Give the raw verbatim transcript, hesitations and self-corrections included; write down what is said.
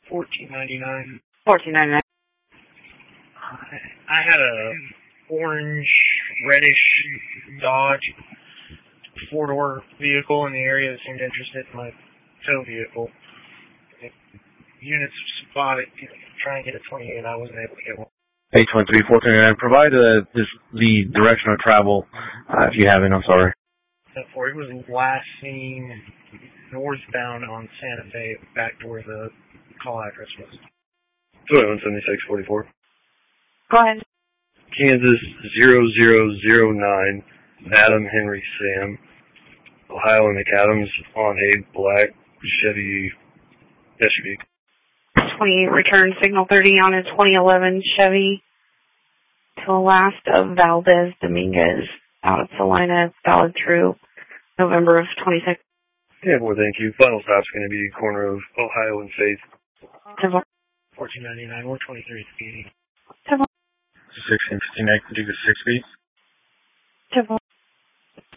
fourteen ninety-nine. fourteen ninety-nine. I had a orange, reddish Dodge four-door vehicle in the area that seemed interested in my tow vehicle. If units spotted, try and get a twenty-eight. I wasn't able to get one. eight two three, four two nine. Provide uh, this, the direction of travel, uh, if you have it. I'm sorry. For it was last seen northbound on Santa Fe, back to where the call address was. twenty-one seventy-six forty-four. Go ahead. Kansas zero zero zero nine. Adam Henry Sam. Ohio McAdams on a black Chevy S U V. twenty-eight return signal thirty on a twenty eleven Chevy to the last of Valdez Dominguez out of Salina, valid through November of twenty-six. Yeah, boy, thank you. Final stop's going to be corner of Ohio and Faith. fourteen ninety-nine, one twenty-three speeding. sixteen fifty-nine, contiguous six feet.